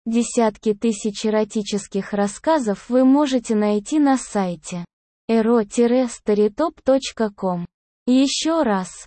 Десятки тысяч эротических рассказов вы можете найти на сайте ero-storytop.com. Еще раз,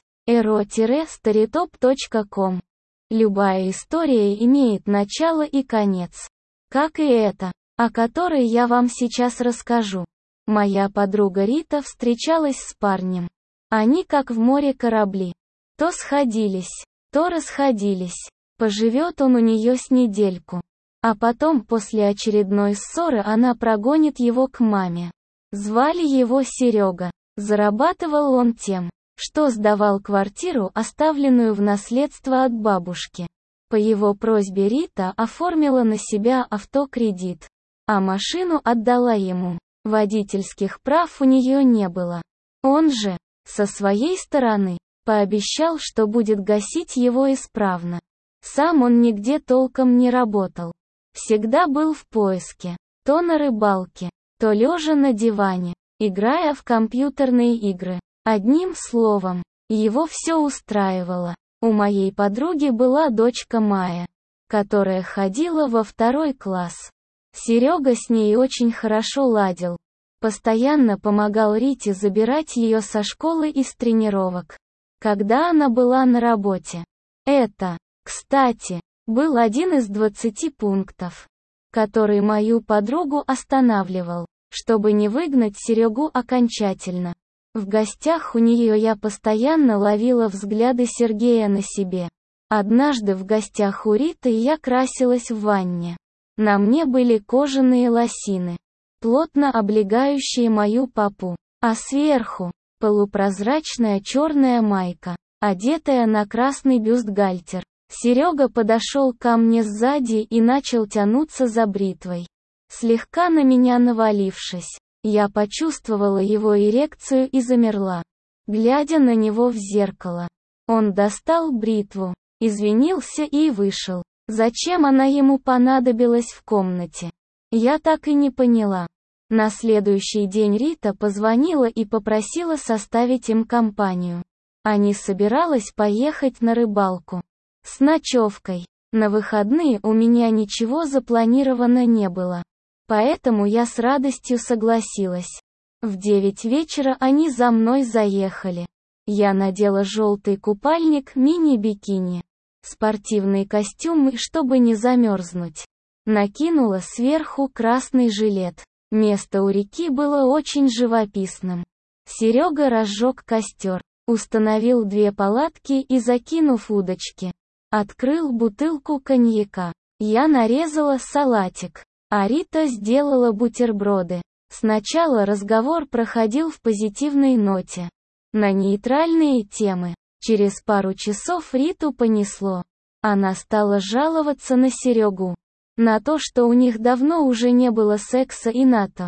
ero-storytop.com. Любая история имеет начало и конец. Как и эта, о которой я вам сейчас расскажу. Моя подруга Рита встречалась с парнем. Они как в море корабли. То сходились, то расходились. Поживет он у нее с недельку. А потом после очередной ссоры она прогонит его к маме. Звали его Серега. Зарабатывал он тем, что сдавал квартиру, оставленную в наследство от бабушки. По его просьбе Рита оформила на себя автокредит, а машину отдала ему. Водительских прав у нее не было. Он же, со своей стороны, пообещал, что будет гасить его исправно. Сам он нигде толком не работал. Всегда был в поиске, то на рыбалке, то лежа на диване, играя в компьютерные игры. Одним словом, его все устраивало. У моей подруги была дочка Майя, которая ходила во 2 класс. Серега с ней очень хорошо ладил. Постоянно помогал Рите забирать ее со школы и с тренировок, когда она была на работе. Это, кстати, был один из 20 пунктов, который мою подругу останавливал, чтобы не выгнать Серегу окончательно. В гостях у нее я постоянно ловила взгляды Сергея на себе. Однажды в гостях у Риты я красилась в ванне. На мне были кожаные лосины, плотно облегающие мою попу, а сверху – полупрозрачная черная майка, одетая на красный бюстгальтер. Серега подошел ко мне сзади и начал тянуться за бритвой. Слегка на меня навалившись, я почувствовала его эрекцию и замерла, глядя на него в зеркало. Он достал бритву, извинился и вышел. Зачем она ему понадобилась в комнате? Я так и не поняла. На следующий день Рита позвонила и попросила составить им компанию. Они собиралась поехать на рыбалку. С ночевкой. На выходные у меня ничего запланировано не было. Поэтому я с радостью согласилась. В 9 вечера они за мной заехали. Я надела желтый купальник, мини-бикини, спортивный костюм, чтобы не замерзнуть. Накинула сверху красный жилет. Место у реки было очень живописным. Серега разжег костер, установил 2 палатки и, закинув удочки, открыл бутылку коньяка. Я нарезала салатик, а Рита сделала бутерброды. Сначала разговор проходил в позитивной ноте, на нейтральные темы. Через пару часов Риту понесло. Она стала жаловаться на Серегу. На то, что у них давно уже не было секса, и на то,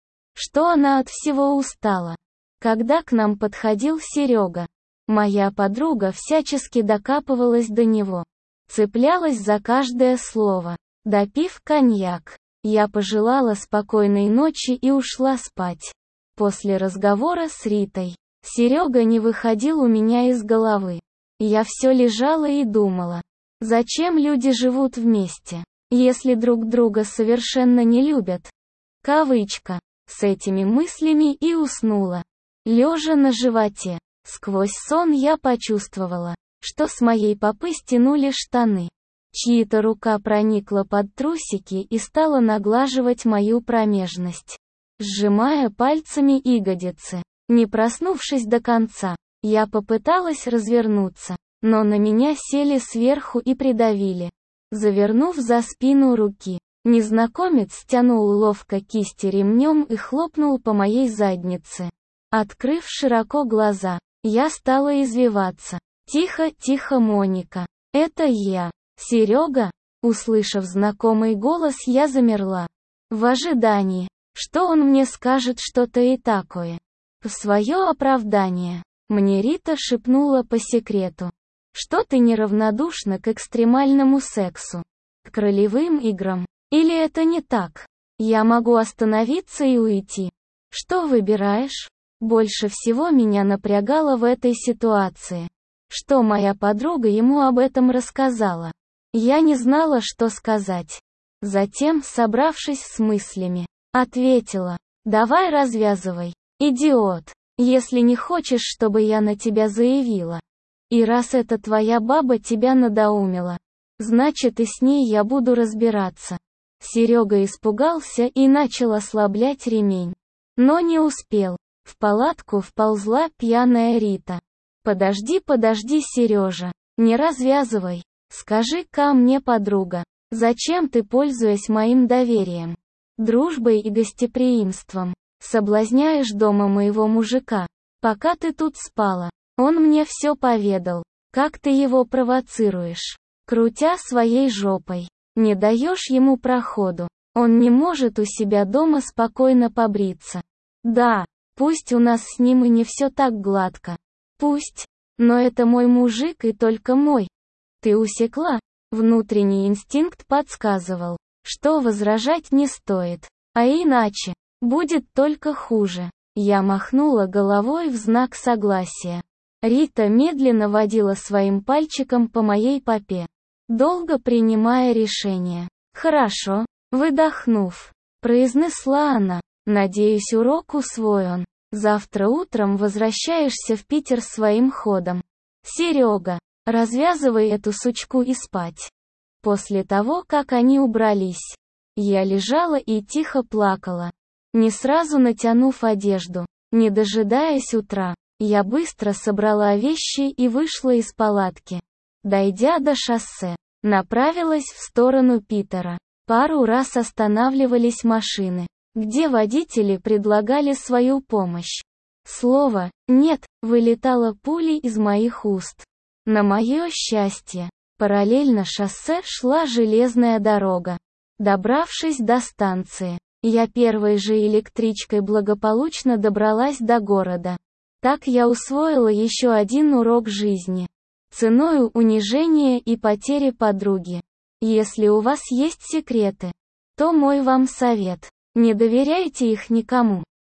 что она от всего устала. Когда к нам подходил Серега, моя подруга всячески докапывалась до него. Цеплялась за каждое слово. Допив коньяк, я пожелала спокойной ночи и ушла спать. После разговора с Ритой, Серега не выходил у меня из головы. Я все лежала и думала, зачем люди живут вместе, если друг друга совершенно не любят. Кавычка. С этими мыслями и уснула. Лежа на животе, сквозь сон я почувствовала, что с моей попы стянули штаны. Чья-то рука проникла под трусики и стала наглаживать мою промежность, сжимая пальцами ягодицы. Не проснувшись до конца, я попыталась развернуться, но на меня сели сверху и придавили. Завернув за спину руки, незнакомец стянул ловко кисти ремнем и хлопнул по моей заднице. Открыв широко глаза, я стала извиваться. «Тихо, тихо, Моника. Это я. Серега?» Услышав знакомый голос, я замерла. В ожидании, что он мне скажет что-то и такое. В свое оправдание, мне Рита шепнула по секрету, что ты неравнодушна к экстремальному сексу, к ролевым играм. Или это не так? Я могу остановиться и уйти. Что выбираешь? Больше всего меня напрягало в этой ситуации, что моя подруга ему об этом рассказала. Я не знала, что сказать. Затем, собравшись с мыслями, ответила: «Давай развязывай, идиот, если не хочешь, чтобы я на тебя заявила. И раз эта твоя баба тебя надоумила, значит и с ней я буду разбираться». Серега испугался и начал ослаблять ремень. Но не успел. В палатку вползла пьяная Рита. «Подожди, Сережа, не развязывай. Скажи-ка мне, подруга, зачем ты, пользуясь моим доверием, дружбой и гостеприимством, соблазняешь дома моего мужика? Пока ты тут спала, он мне все поведал, как ты его провоцируешь, крутя своей жопой. Не даешь ему проходу. Он не может у себя дома спокойно побриться. Да, пусть у нас с ним и не все так гладко. Пусть. Но это мой мужик и только мой. Ты усекла? Внутренний инстинкт подсказывал, что возражать не стоит. А иначе, будет только хуже. Я махнула головой в знак согласия. Рита медленно водила своим пальчиком по моей попе, долго принимая решение. «Хорошо», выдохнув, произнесла она. «Надеюсь, урок усвоен. Завтра утром возвращаешься в Питер своим ходом. Серега, развязывай эту сучку и спать». После того, как они убрались, я лежала и тихо плакала, не сразу натянув одежду. Не дожидаясь утра, я быстро собрала вещи и вышла из палатки. Дойдя до шоссе, направилась в сторону Питера. Пару раз останавливались машины, где водители предлагали свою помощь. Слово «нет» вылетало пулей из моих уст. На мое счастье, параллельно шоссе шла железная дорога. Добравшись до станции, я первой же электричкой благополучно добралась до города. Так я усвоила еще один урок жизни. Ценою унижения и потери подруги. Если у вас есть секреты, то мой вам совет: не доверяйте их никому.